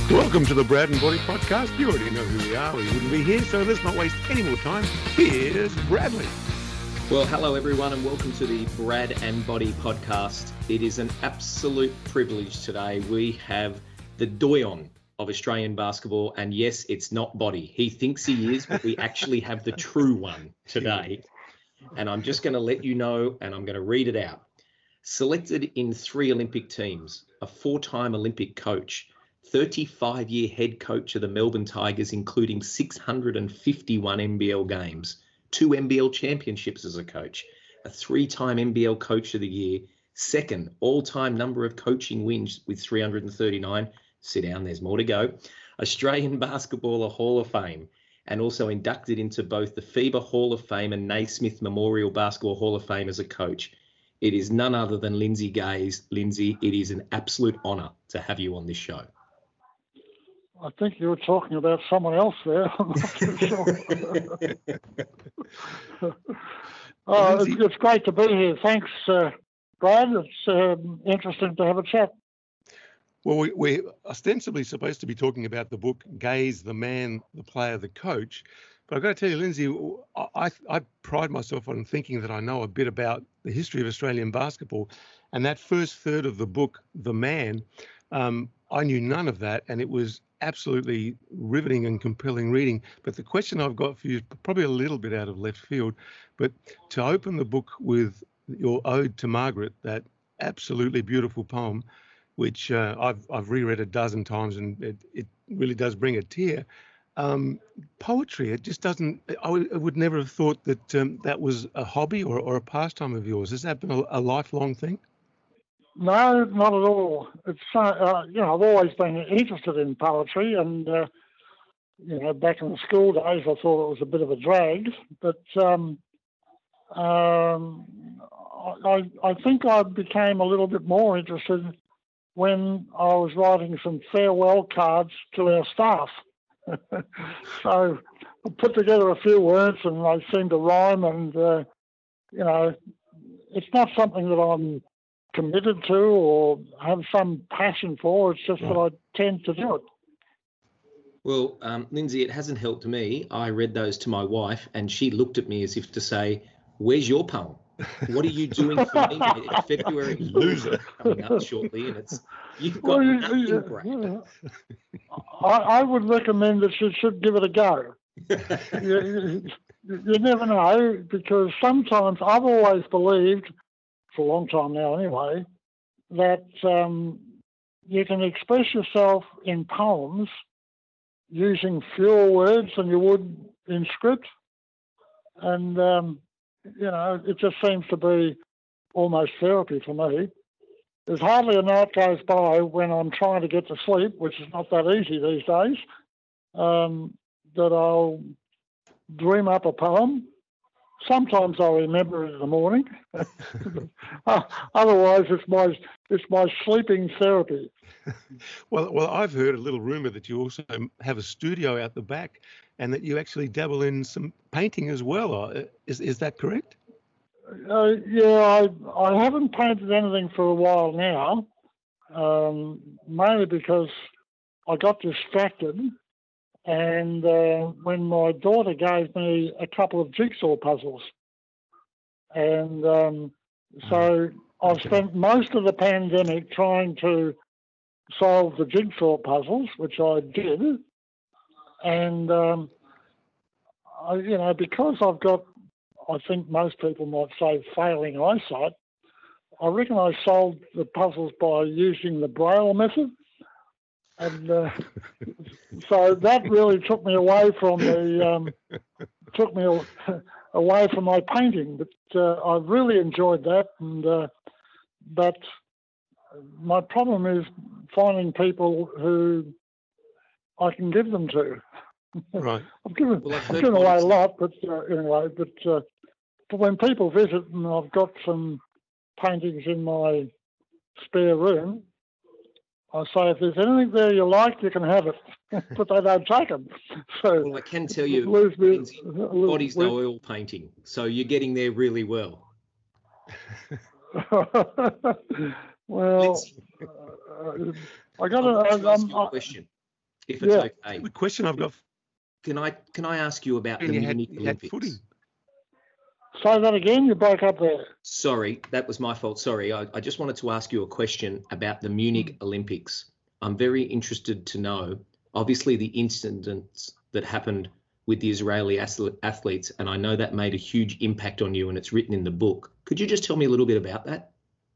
Welcome to the Brad and Body Podcast. You already know who we are. We wouldn't be here, so let's not waste any more time. Here's Bradley. Well, hello everyone and welcome to the Brad and Body Podcast. It is an absolute privilege today. We have the doyen of Australian basketball, and yes, it's not Body. He thinks he is, but we actually have the true one today. And I'm just going to let you know, and I'm going to read it out. Selected in 3 Olympic teams, a 4-time Olympic coach, 35-year head coach of the Melbourne Tigers, including 651 NBL games, 2 NBL championships as a coach, a 3-time NBL Coach of the Year, 2nd all-time number of coaching wins with 339. Sit down, there's more to go. Australian Basketballer Hall of Fame, and also inducted into both the FIBA Hall of Fame and Naismith Memorial Basketball Hall of Fame as a coach. It is none other than Lindsay Gaze. Lindsay, it is an absolute honour to have you on this show. I think you were talking about someone else there. I'm not too sure. It's great to be here. Thanks, Brad. It's interesting to have a chat. Well, we're ostensibly supposed to be talking about the book Gaze, the Man, the Player, the Coach. But I've got to tell you, Lindsay, I pride myself on thinking that I know a bit about the history of Australian basketball. And that first third of the book, The Man, I knew none of that. And it was absolutely riveting and compelling reading. But the question I've got for you is probably a little bit out of left field, but to open the book with your Ode to Margaret, that absolutely beautiful poem, which I've reread a dozen times, and it really does bring a tear. Poetry, it just doesn't, I would never have thought that that was a hobby or a pastime of yours. Has that been a lifelong thing? No, not at all. It's I've always been interested in poetry, and back in the school days, I thought it was a bit of a drag. But I think I became a little bit more interested when I was writing some farewell cards to our staff. So I put together a few words, and they seemed to rhyme. And it's not something that I'm committed to or have some passion for. It's just that I tend to do it. Well, Lindsay, it hasn't helped me. I read those to my wife and she looked at me as if to say, "Where's your poem? What are you doing for me?" February loser coming up shortly, and you've got nothing, Brad. I would recommend that you should give it a go. You never know, because sometimes I've always believed, for a long time now anyway, that you can express yourself in poems using fewer words than you would in script. And, it just seems to be almost therapy for me. There's hardly a night goes by when I'm trying to get to sleep, which is not that easy these days, that I'll dream up a poem. Sometimes I'll remember it in the morning. Otherwise, it's my sleeping therapy. Well, I've heard a little rumour that you also have a studio out the back, and that you actually dabble in some painting as well. Is that correct? Yeah, I haven't painted anything for a while now, mainly because I got distracted. And when my daughter gave me a couple of jigsaw puzzles. And so I've spent most of the pandemic trying to solve the jigsaw puzzles, which I did. And, because I've got, I think most people might say, failing eyesight, I reckon I solved the puzzles by using the Braille method. And so that really took me away from away from my painting. But I really enjoyed that. And but my problem is finding people who I can give them to. Right. I've given away a lot, but anyway. But when people visit and I've got some paintings in my spare room, I say, if there's anything there you like, you can have it, but they don't take them. So, well, I can tell you, Lindsay, Body's no oil painting, so you're getting there really well. Well, I got to ask you a question. if it's Yeah. okay. The question I've got, Can I ask you about the you Munich had Olympics? footy. Say that again. You broke up there. Sorry, that was my fault. Sorry. I just wanted to ask you a question about the Munich Olympics. I'm very interested to know, obviously, the incidents that happened with the Israeli athletes, and I know that made a huge impact on you, and it's written in the book. Could you just tell me a little bit about that?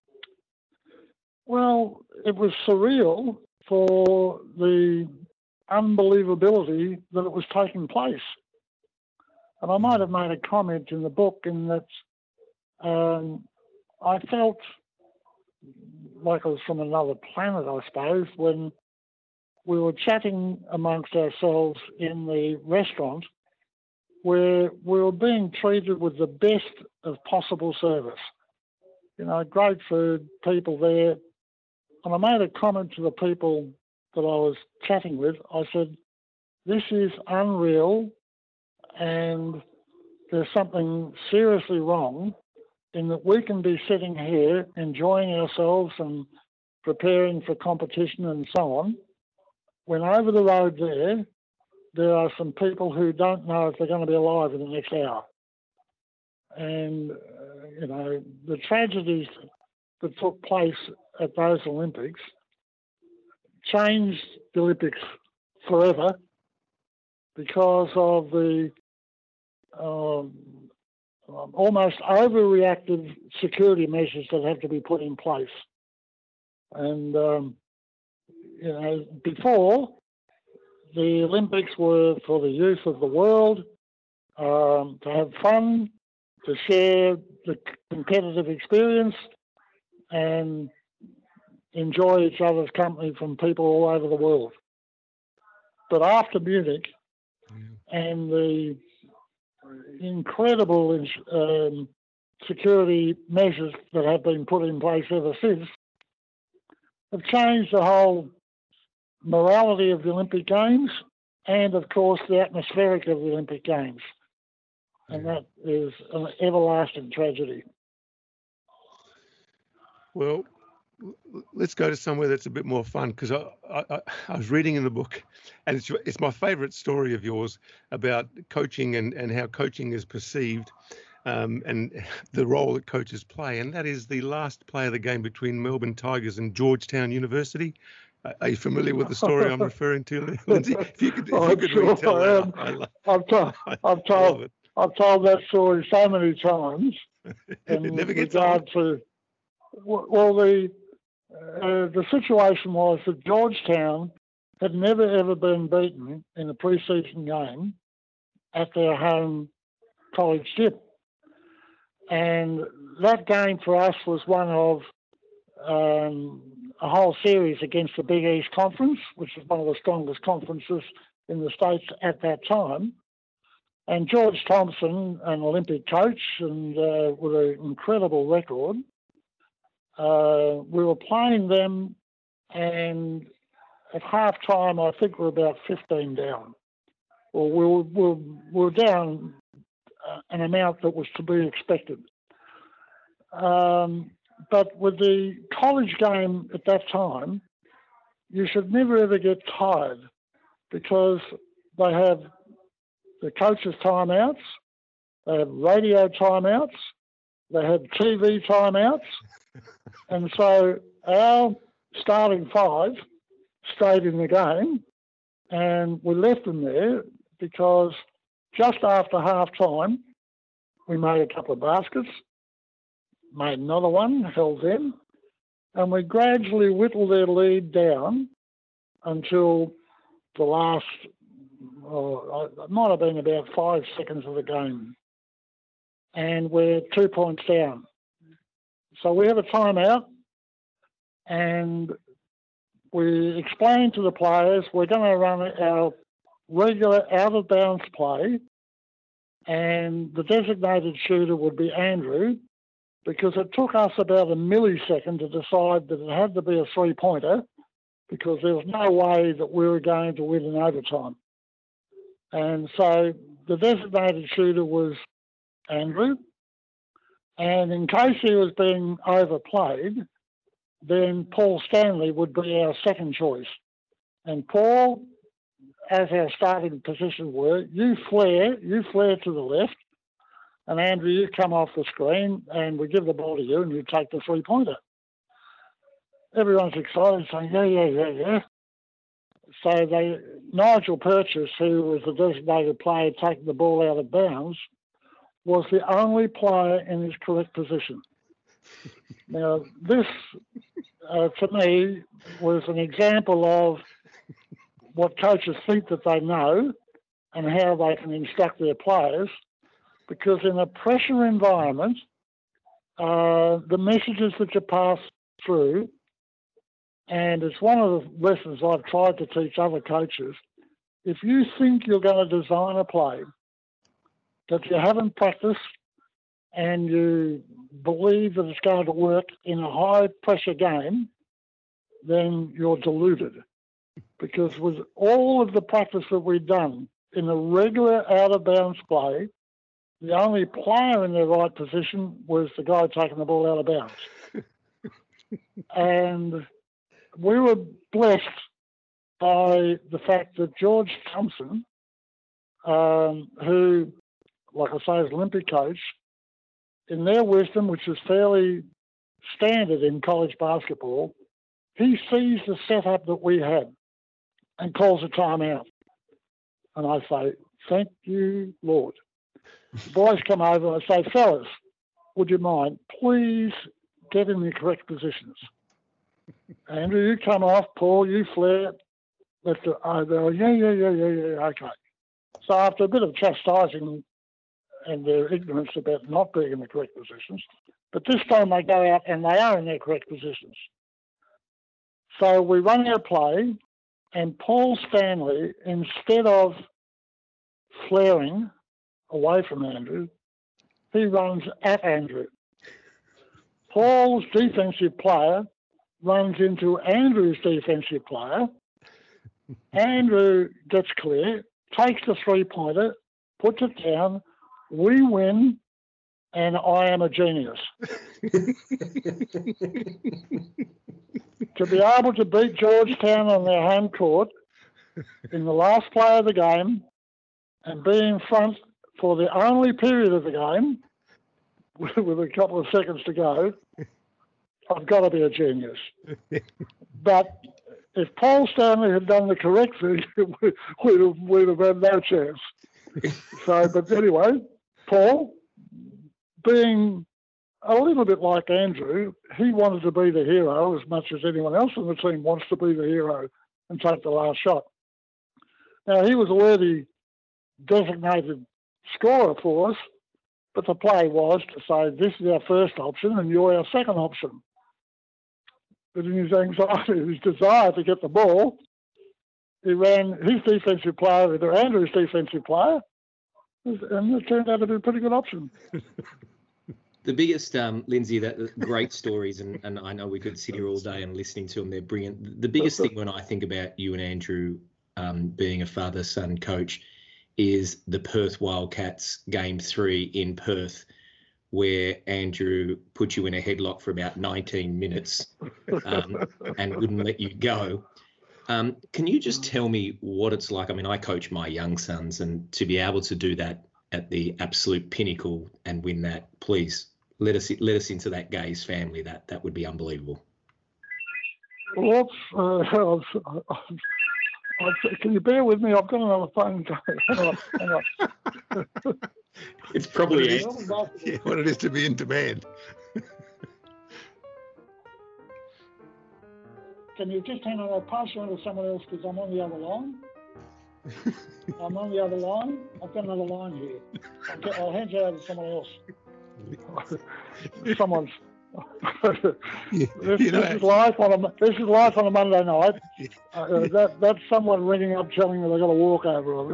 Well, it was surreal for the unbelievability that it was taking place. And I might have made a comment in the book in that I felt like I was from another planet, I suppose, when we were chatting amongst ourselves in the restaurant where we were being treated with the best of possible service. You know, great food, people there. And I made a comment to the people that I was chatting with. I said, this is unreal, and there's something seriously wrong in that we can be sitting here enjoying ourselves and preparing for competition and so on, when over the road there are some people who don't know if they're going to be alive in the next hour. And, you know, the tragedies that took place at those Olympics changed the Olympics forever because of the almost overreactive security measures that had to be put in place. And, you know, before, the Olympics were for the youth of the world, to have fun, to share the competitive experience and enjoy each other's company from people all over the world. But after Munich and the incredible security measures that have been put in place ever since have changed the whole morality of the Olympic Games and, of course, the atmospheric of the Olympic Games. And that is an everlasting tragedy. Well, let's go to somewhere that's a bit more fun, because I was reading in the book, and it's my favourite story of yours about coaching and how coaching is perceived, and the role that coaches play, and that is the last play of the game between Melbourne Tigers and Georgetown University. Are you familiar with the story I'm referring to, Lindsay? If you could retell that, I've told that story so many times. It never gets old. Well, the situation was that Georgetown had never ever been beaten in a pre-season game at their home college gym, and that game for us was one of a whole series against the Big East Conference, which is one of the strongest conferences in the States at that time. And George Thompson, an Olympic coach and with an incredible record, we were playing them, and at half time, I think we were about 15 down. Well, we were down an amount that was to be expected. But with the college game at that time, you should never ever get tired, because they have the coaches' timeouts, they have radio timeouts, they have TV timeouts. And so our starting five stayed in the game, and we left them there because just after half time, we made a couple of baskets, made another one, held them, and we gradually whittled their lead down until the last, it might have been about 5 seconds of the game. And we're 2 points down. So we have a timeout, and we explain to the players we're going to run our regular out-of-bounds play, and the designated shooter would be Andrew, because it took us about a millisecond to decide that it had to be a three-pointer, because there was no way that we were going to win in overtime. And so the designated shooter was Andrew, and in case he was being overplayed, then Paul Stanley would be our second choice. And Paul as our starting position were, you flare to the left, and Andrew, you come off the screen, and we give the ball to you, and you take the three-pointer. Everyone's excited, saying, yeah. So Nigel Purchase, who was the designated player taking the ball out of bounds, was the only player in his correct position. Now, this, to me, was an example of what coaches think that they know and how they can instruct their players, because in a pressure environment, the messages that you pass through, and it's one of the lessons I've tried to teach other coaches, if you think you're going to design a play that you haven't practiced and you believe that it's going to work in a high-pressure game, then you're deluded. Because with all of the practice that we've done in a regular out-of-bounds play, the only player in the right position was the guy taking the ball out of bounds. And we were blessed by the fact that George Thompson, who, like I say, is an Olympic coach, in their wisdom, which is fairly standard in college basketball, he sees the setup that we had and calls a timeout. And I say, thank you, Lord. The boys come over and I say, fellas, would you mind, please get in the correct positions. Andrew, you come off. Paul, you flare. Let's do yeah, okay. So after a bit of chastising and their ignorance about not being in the correct positions, but this time they go out and they are in their correct positions. So we run our play, and Paul Stanley, instead of flaring away from Andrew, he runs at Andrew. Paul's defensive player runs into Andrew's defensive player. Andrew gets clear, takes the three-pointer, puts it down. We win, and I am a genius. To be able to beat Georgetown on their home court in the last play of the game and be in front for the only period of the game with a couple of seconds to go, I've got to be a genius. But if Paul Stanley had done the correct thing, we'd have had no chance. So, but anyway, Paul, being a little bit like Andrew, he wanted to be the hero as much as anyone else in the team wants to be the hero and take the last shot. Now, he was a worthy designated scorer for us, but the play was to say, this is our first option and you're our second option. But in his anxiety, his desire to get the ball, he ran his defensive player into Andrew's defensive player, and it turned out to be a pretty good option. The biggest, Lindsay, that great stories, and I know we could sit here all day and listening to them. They're brilliant. The biggest thing when I think about you and Andrew being a father-son coach is the Perth Wildcats Game 3 in Perth, where Andrew put you in a headlock for about 19 minutes and wouldn't let you go. Can you just tell me what it's like? I mean, I coach my young sons, and to be able to do that at the absolute pinnacle and win that, please let us into that Gaze family. That would be unbelievable. Well, can you bear with me? I've got another phone going. Hang on. It's probably what it is to be in demand. Can you just hang on? I'll pass you on to someone else because I'm on the other line. I'm on the other line. I've got another line here. I'll hand you over to someone else. Someone's. This is live on a Monday night. That's someone ringing up telling me they've got to walk over.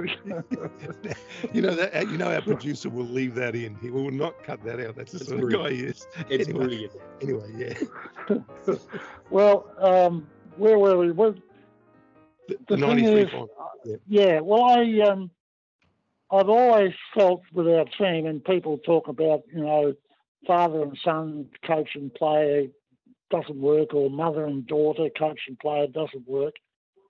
Our producer will leave that in. He will not cut that out. That's the sort of guy he is. It's brilliant. Anyway, yeah. Well, where were we? Well, the 93 final. Yeah. Well, I've always felt with our team, and people talk about, father and son, coach and player doesn't work, or mother and daughter, coach and player doesn't work.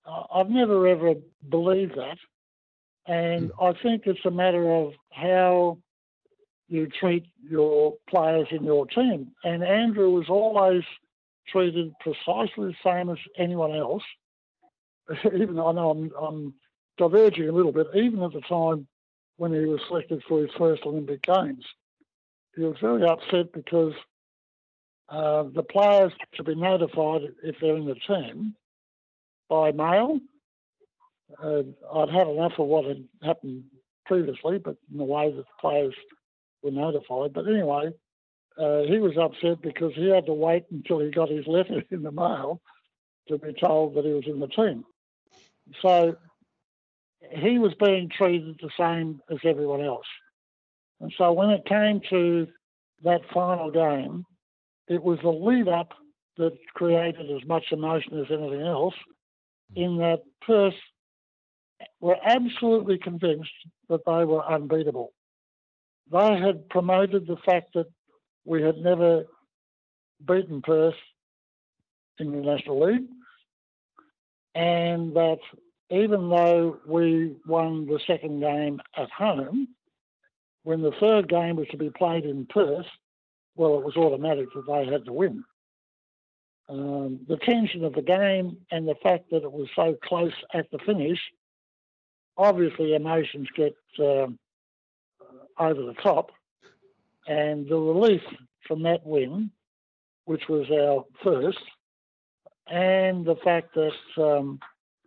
I've never ever believed that. And I think it's a matter of how you treat your players in your team. And Andrew was always treated precisely the same as anyone else. Even I know I'm diverging a little bit, even at the time when he was selected for his first Olympic Games. He was very upset because the players should be notified if they're in the team by mail. I'd had enough of what had happened previously, but in the way that the players were notified. But anyway, he was upset because he had to wait until he got his letter in the mail to be told that he was in the team. So he was being treated the same as everyone else. And so when it came to that final game, it was the lead-up that created as much emotion as anything else, in that Perth were absolutely convinced that they were unbeatable. They had promoted the fact that we had never beaten Perth in the National League, and that even though we won the second game at home, when the third game was to be played in Perth, well, it was automatic that they had to win. The tension of the game and the fact that it was so close at the finish, obviously emotions get over the top, and the relief from that win, which was our first, and the fact that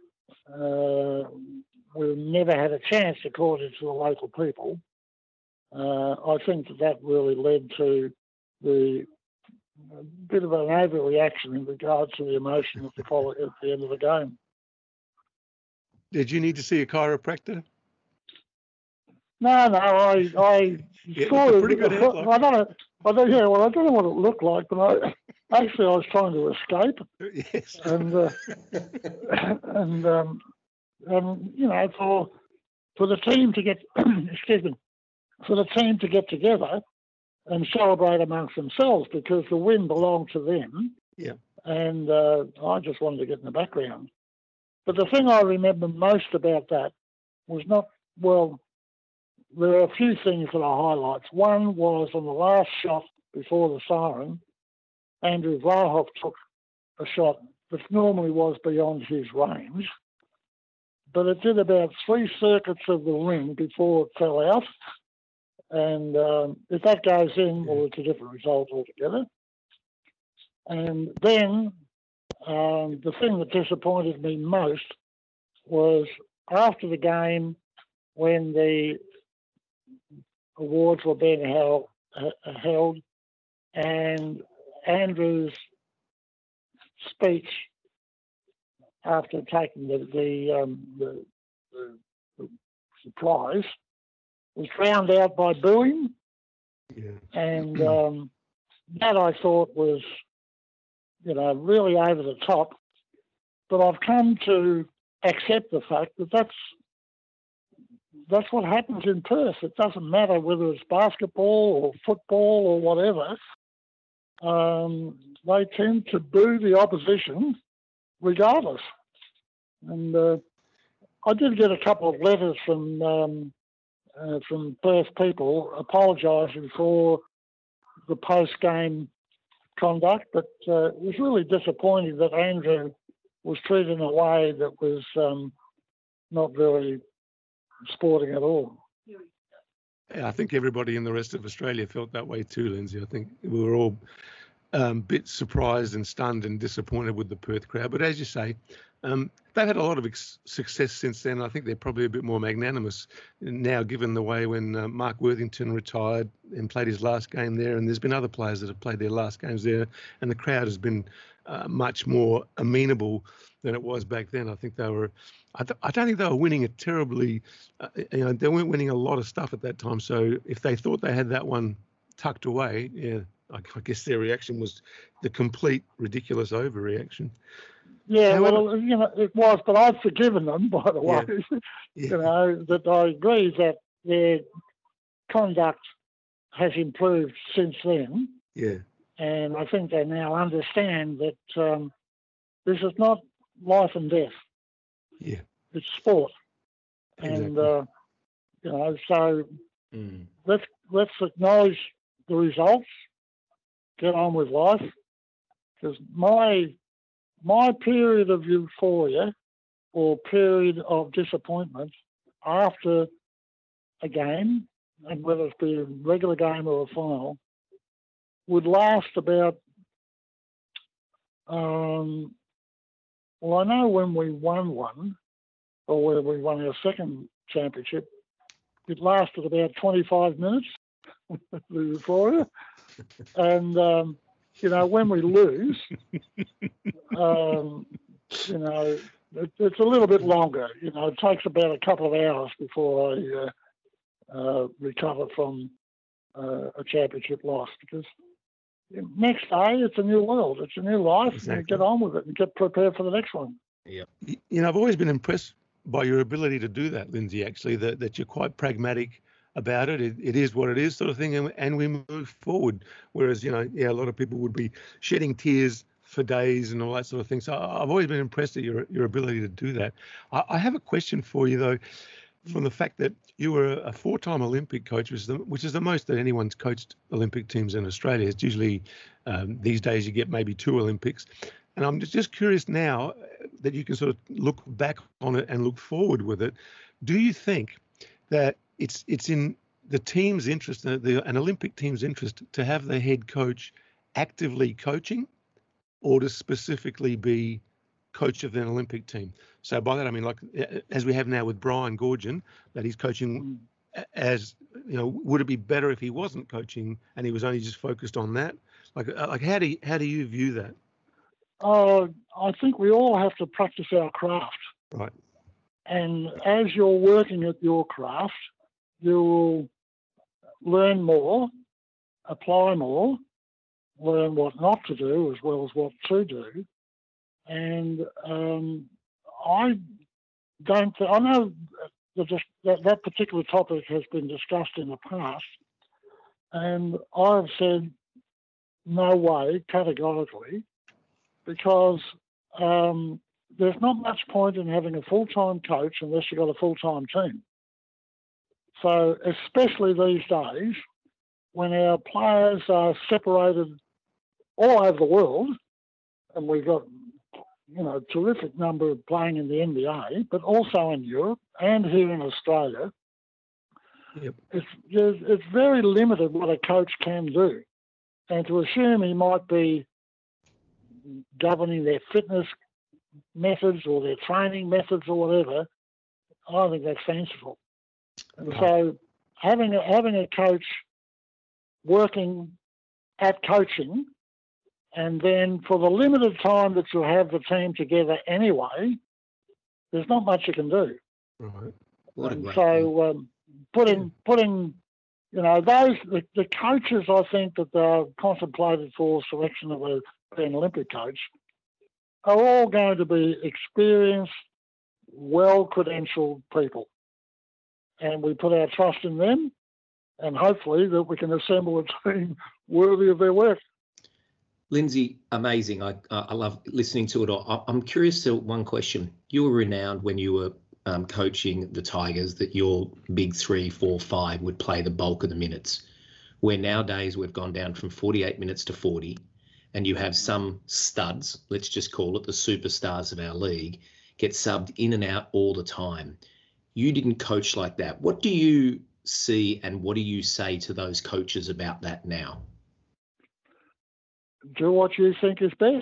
we never had a chance, according to the local people, I think that really led to the bit of an overreaction in regards to the emotion at the end of the game. Did you need to see a chiropractor? No, I Yeah, sort of, pretty good headlock. I don't know what it looked like, but I was trying to escape. Yes. And you know, for the team to get for the team to get together and celebrate amongst themselves, because the win belonged to them. Yeah. And I just wanted to get in the background. But the thing I remember most about that was there are a few things that are highlights. One was on the last shot before the siren, Andrew Vlahoff took a shot that normally was beyond his range, but it did about 3 circuits of the ring before it fell out. And if that goes in, well, it's a different result altogether. And then the thing that disappointed me most was after the game, when the awards were being held, and Andrew's speech after taking the prize was drowned out by booing. Yeah. And that I thought was, you know, really over the top. But I've come to accept the fact that that's what happens in Perth. It doesn't matter whether it's basketball or football or whatever. They tend to boo the opposition regardless. And I did get a couple of letters from Perth people apologising for the post-game conduct, but it was really disappointing that Andrew was treated in a way that was not very sporting at all. Yeah, I think everybody in the rest of Australia felt that way too, Lindsay. I think we were all a bit surprised and stunned and disappointed with the Perth crowd. But as you say, they've had a lot of success since then. I think they're probably a bit more magnanimous now, given the way when Mark Worthington retired and played his last game there, and there's been other players that have played their last games there, and the crowd has been much more amenable than it was back then. I think they were. I don't think they were winning a terribly. They weren't winning a lot of stuff at that time. So if they thought they had that one tucked away, yeah, I guess their reaction was the complete ridiculous overreaction. Yeah, However, well, you know, it was, but I've forgiven them, by the way. Yeah. You know, that I agree that their conduct has improved since then. Yeah. And I think they now understand that this is not life and death. Yeah. It's sport. Exactly. And, so Mm. let's acknowledge the results, get on with life. Because my period of euphoria or period of disappointment after a game, and whether it be a regular game or a final, would last about, I know when we won one, or when we won our second championship, it lasted about 25 minutes, the euphoria. And, when we lose, it's a little bit longer. It takes about a couple of hours before I recover from a championship loss, because next day it's a new world, it's a new life, Exactly. and get on with it and get prepared for the next one. Yeah. I've always been impressed by your ability to do that, Lindsay, actually, that you're quite pragmatic about it. It is what it is, sort of thing, and we move forward. Whereas, a lot of people would be shedding tears for days and all that sort of thing. So I've always been impressed at your ability to do that. I have a question for you, though, from the fact that you were a 4-time Olympic coach, which is the most that anyone's coached Olympic teams in Australia. It's usually, these days, you get maybe 2 Olympics. And I'm just curious now that you can sort of look back on it and look forward with it. Do you think that it's in the team's interest, an Olympic team's interest, to have the head coach actively coaching, or to specifically be coach of an Olympic team? So by that I mean, like, as we have now with Brian Goorjian, that he's coaching as, would it be better if he wasn't coaching and he was only just focused on that? Like how do you view that? I think we all have to practice our craft. Right. And as you're working at your craft, you will learn more, apply more, learn what not to do as well as what to do. And I know that particular topic has been discussed in the past, and I've said no way, categorically, because there's not much point in having a full-time coach unless you've got a full-time team. So especially these days, when our players are separated all over the world, and we've got terrific number playing in the NBA, but also in Europe and here in Australia. Yep. It's very limited what a coach can do. And to assume he might be governing their fitness methods or their training methods or whatever, I think that's fanciful. And so having a coach working at coaching, and then for the limited time that you have the team together anyway, there's not much you can do. Right. What a great thing. Putting the coaches, I think, that are contemplated for selection of an Olympic coach are all going to be experienced, well-credentialed people. And we put our trust in them, and hopefully that we can assemble a team worthy of their work. Lindsay, amazing. I love listening to it all. I'm curious to one question. You were renowned when you were coaching the Tigers that your big 3, 4, 5 would play the bulk of the minutes, where nowadays we've gone down from 48 minutes to 40, and you have some studs, let's just call it the superstars of our league, get subbed in and out all the time. You didn't coach like that. What do you see and what do you say to those coaches about that now? Do what you think is best.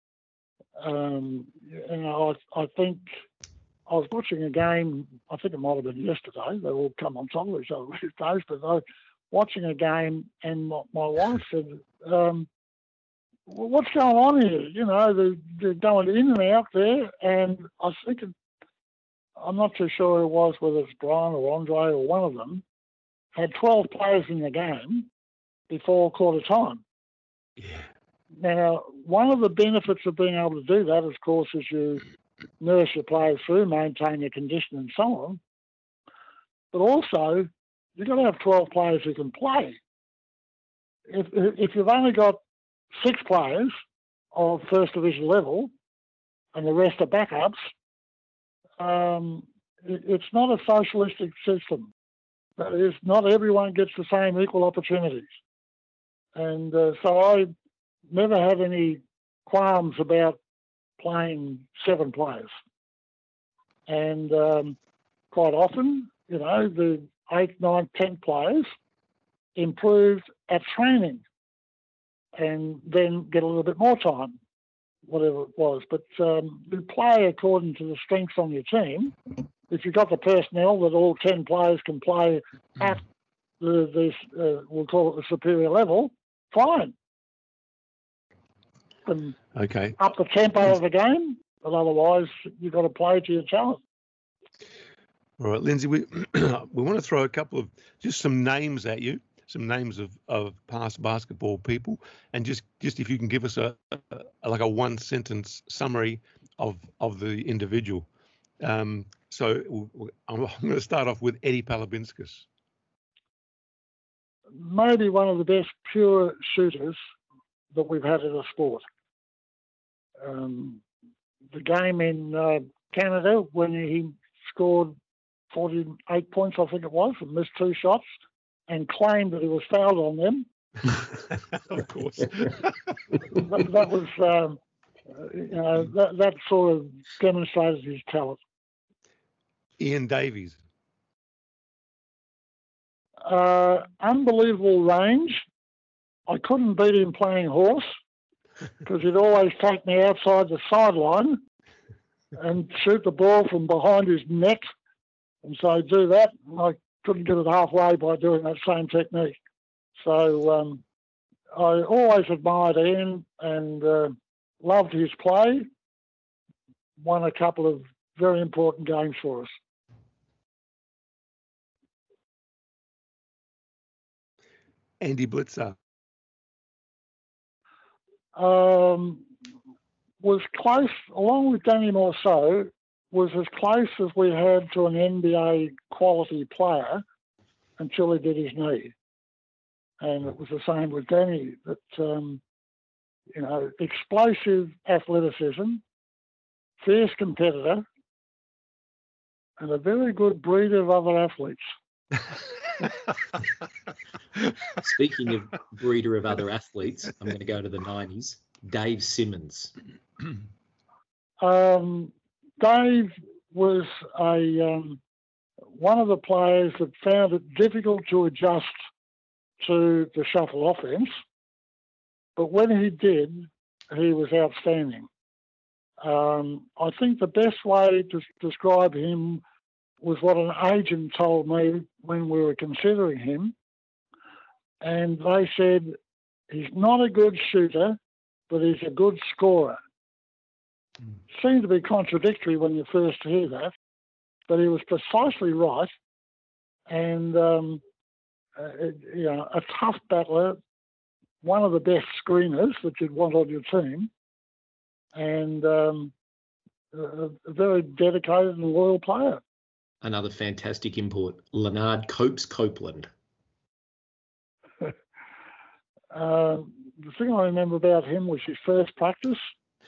I think I was watching a game, I think it might have been yesterday, they all come on top of each other these days, but I was watching a game and my wife said, what's going on here? They're going in and out there, and I was thinking, I'm not too sure who it was, whether it's Brian or Andre or one of them, had 12 players in the game before quarter time. Yeah. Now, one of the benefits of being able to do that, of course, is you nurse your players through, maintain your condition and so on. But also, you've got to have 12 players who can play. If you've only got 6 players of first division level and the rest are backups, it's not a socialistic system. That is, not everyone gets the same equal opportunities. And so I never had any qualms about playing 7 players. And quite often, the 8th, 9th, 10th players improved at training and then get a little bit more time, whatever it was. But you play according to the strengths on your team. If you've got the personnel that all 10 players can play at we'll call it the superior level, fine. And okay. Up the tempo of the game, but otherwise you've got to play to your talent. All right, Lindsay, we want to throw a couple of just some names at you, some names of past basketball people, and just if you can give us a 1-sentence summary of the individual. So I'm going to start off with Eddie Palabinskas. Maybe one of the best pure shooters that we've had in the sport. The game in Canada when he scored 48 points, I think it was, and missed 2 shots, and claimed that he was fouled on them. Of course. that was, that sort of demonstrated his talent. Ian Davies. Unbelievable range. I couldn't beat him playing horse because he'd always take me outside the sideline and shoot the ball from behind his neck. And so I'd do that, and I couldn't get it halfway by doing that same technique. So I always admired Ian and loved his play. Won a couple of very important games for us. Andy Blitzer. Was close, along with Danny Morceau, was as close as we had to an NBA quality player until he did his knee. And it was the same with Danny, that, explosive athleticism, fierce competitor, and a very good breeder of other athletes. Speaking of breeder of other athletes, I'm going to go to the 90s. Dave Simmons. Dave was one of the players that found it difficult to adjust to the shuffle offense, but when he did, he was outstanding. I think the best way to describe him was what an agent told me when we were considering him. And they said, he's not a good shooter, but he's a good scorer. Seemed to be contradictory when you first hear that, but he was precisely right. And, a tough battler, one of the best screeners that you'd want on your team, and a very dedicated and loyal player. Another fantastic import, Leonard Copes Copeland. The thing I remember about him was his first practice.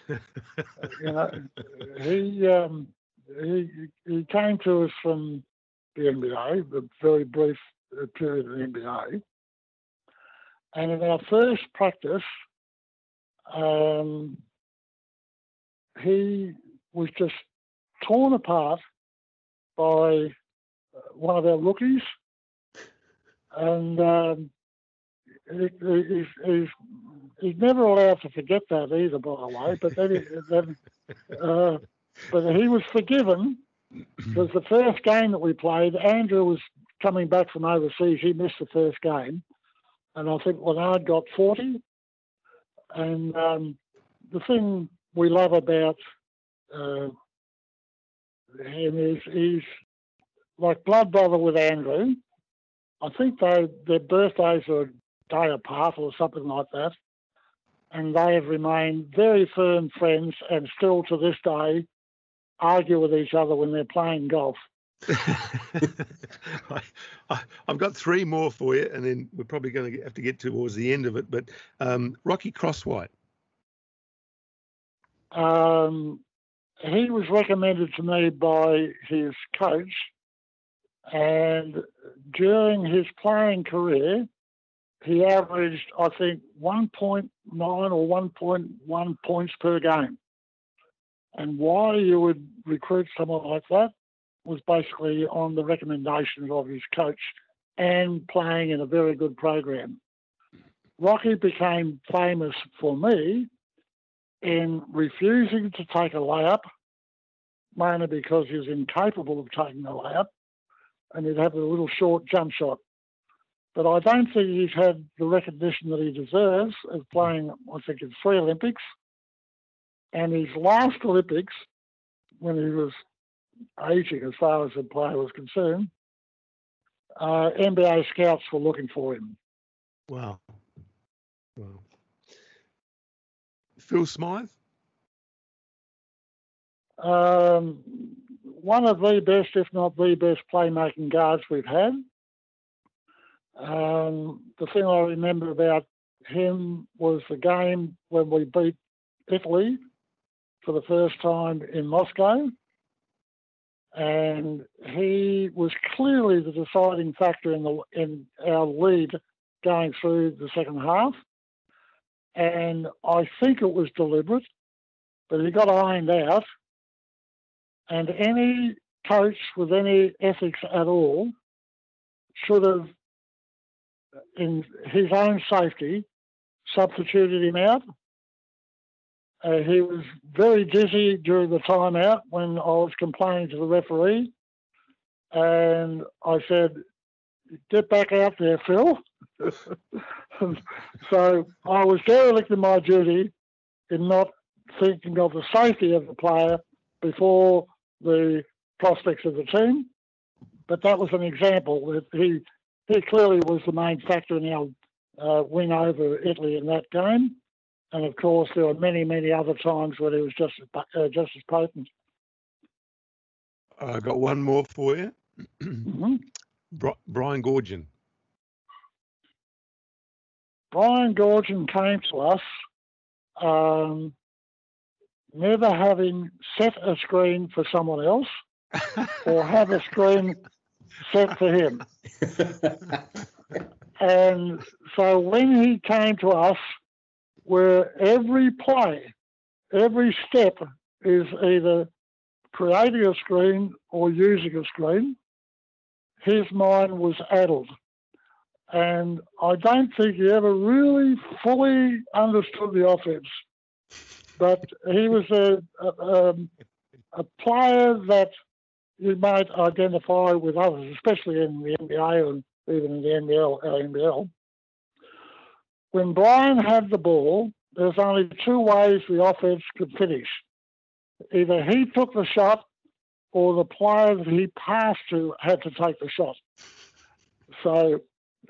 He came to us from the NBA, the very brief period of the NBA. And in our first practice, he was just torn apart by one of our rookies, and he's never allowed to forget that either, by the way. But he was forgiven because the first game that we played, Andrew was coming back from overseas. He missed the first game, and I think Leonard got 40. And the thing we love about him is he's like blood brother with Andrew. I think their birthdays are a day apart or something like that. And they have remained very firm friends and still to this day argue with each other when they're playing golf. I've got 3 more for you, and then we're probably going to have to get towards the end of it. But Rocky Crosswhite. he was recommended to me by his coach, and during his playing career, he averaged, I think, 1.9 or 1.1 points per game. And why you would recruit someone like that was basically on the recommendations of his coach and playing in a very good program. Rocky became famous for me in refusing to take a layup, mainly because he was incapable of taking a layup, and he'd have a little short jump shot. But I don't think he's had the recognition that he deserves as playing, I think, in 3 Olympics. And his last Olympics, when he was aging as far as the player was concerned, NBA scouts were looking for him. Wow. Phil Smyth? One of the best, if not the best, playmaking guards we've had. The thing I remember about him was the game when we beat Italy for the first time in Moscow. And he was clearly the deciding factor in our lead going through the second half. And I think it was deliberate, but he got ironed out. And any coach with any ethics at all should have, in his own safety, substituted him out. He was very dizzy during the timeout when I was complaining to the referee. And I said, "Get back out there, Phil." So I was derelict in my duty in not thinking of the safety of the player before the prospects of the team. But that was an example that he clearly was the main factor in our win over Italy in that game. And of course, there were many, many other times when he was just as potent. I got one more for you. Mm-hmm. Brian Goorjian. Brian Goorjian came to us never having set a screen for someone else or have a screen set for him. And so when he came to us, where every play, every step is either creating a screen or using a screen, his mind was addled. And I don't think he ever really fully understood the offense. But he was a player that you might identify with others, especially in the NBA and even in the NBL. When Brian had the ball, there's only 2 ways the offense could finish. Either he took the shot or the player that he passed to had to take the shot. So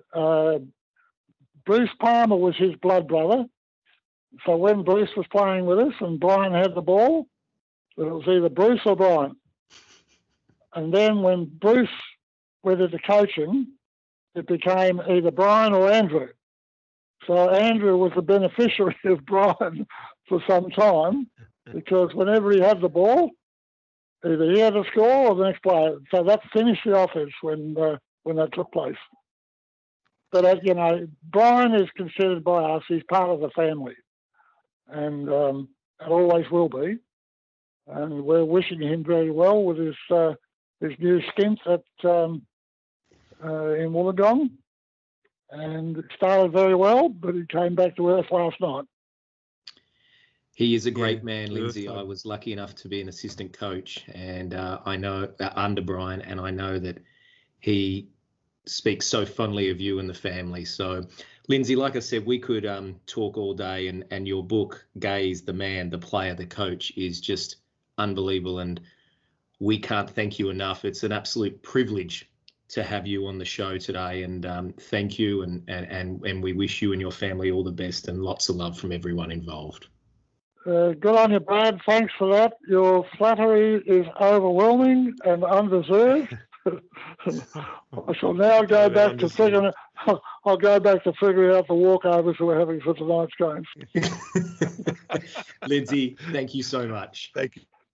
Bruce Palmer was his blood brother. So when Bruce was playing with us and Brian had the ball, it was either Bruce or Brian. And then when Bruce went into coaching, it became either Brian or Andrew. So Andrew was the beneficiary of Brian for some time, because whenever he had the ball, either he had to score or the next player. So that finished the offense when that took place. But Brian is considered by us, he's part of the family, and it always will be. And we're wishing him very well with his new stint at in Wollongong. And it started very well, but he came back to earth last night. He is a great man, Lindsay. I was lucky enough to be an assistant coach, and I know under Brian, and I know that he speaks so fondly of you and the family. So, Lindsay, like I said, we could talk all day, and your book, Gaze, the Man, the Player, the Coach, is just unbelievable, and we can't thank you enough. It's an absolute privilege to have you on the show today, and thank you, and we wish you and your family all the best and lots of love from everyone involved. Good on you, Brad. Thanks for that. Your flattery is overwhelming and undeserved. I shall now go back to figuring. I'll go back to figuring out the walkovers we're having for tonight's games. Lindsay, thank you so much. Thank you.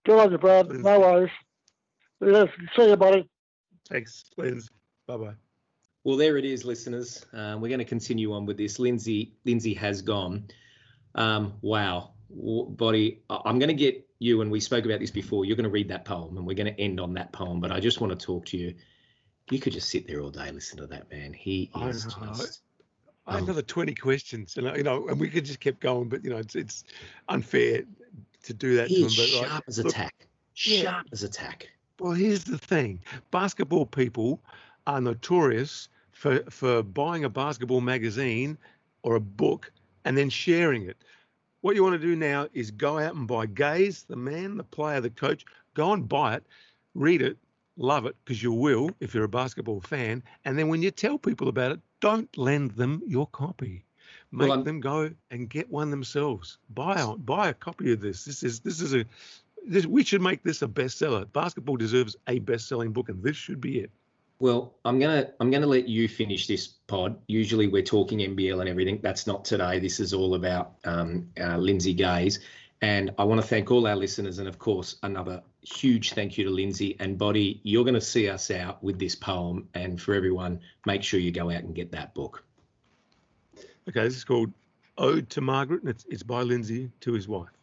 Good on you, Brad. Lindsay. No worries. Yes, see you, buddy. Thanks, Lindsay. Bye-bye. Well, there it is, listeners. We're going to continue on with this. Lindsay has gone. Wow. Body, I'm going to get you, and we spoke about this before, you're going to read that poem, and we're going to end on that poem, but I just want to talk to you. You could just sit there all day, listen to that man. He is just... I had another 20 questions, and and we could just keep going, but it's unfair to do that to him. But sharp as a tack. Sharp as a tack. Well, here's the thing: basketball people are notorious for buying a basketball magazine or a book and then sharing it. What you want to do now is go out and buy Gaze, the man, the player, the coach. Go and buy it, read it, love it, because you will if you're a basketball fan. And then when you tell people about it, don't lend them your copy. Make them go and get one themselves. Buy a copy of this. We should make this a bestseller. Basketball deserves a best-selling book, and this should be it. Well, I'm gonna let you finish this pod. Usually we're talking NBL and everything. That's not today. This is all about Lindsay Gaze. And I want to thank all our listeners, and of course, another huge thank you to Lindsay. And Body, you're going to see us out with this poem. And for everyone, make sure you go out and get that book. Okay, this is called Ode to Margaret, and it's by Lindsay to his wife.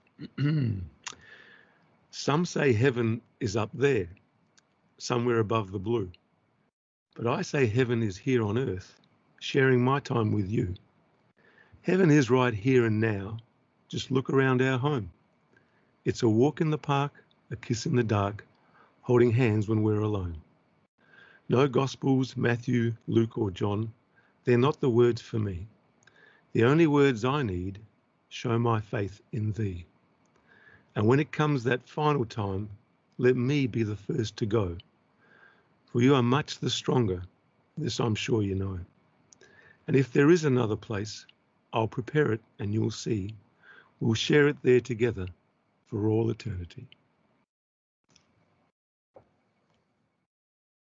Some say heaven is up there, somewhere above the blue. But I say heaven is here on earth, sharing my time with you. Heaven is right here and now. Just look around our home. It's a walk in the park, a kiss in the dark, holding hands when we're alone. No Gospels, Matthew, Luke or John, they're not the words for me. The only words I need, show my faith in thee. And when it comes that final time, let me be the first to go. For you are much the stronger, this I'm sure you know. And if there is another place, I'll prepare it and you'll see. We'll share it there together for all eternity.